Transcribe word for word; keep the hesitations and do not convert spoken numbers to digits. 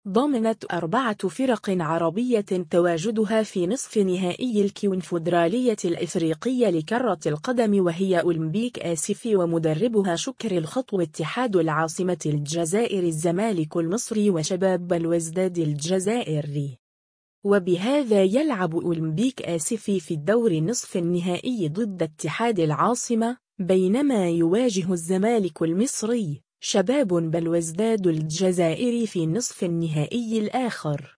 ضمنت أربعة فرق عربية تواجدها في نصف نهائي الكونفدرالية الإفريقية لكرة القدم، وهي أولمبيك آسف ومدربها شكر الخطو، اتحاد العاصمة الجزائر الزمالك المصري وشباب بلوزداد الجزائري. وبهذا يلعب أولمبيك آسف في الدور نصف النهائي ضد اتحاد العاصمة، بينما يواجه الزمالك المصري شباب بلوزداد الجزائري في نصف النهائي الآخر.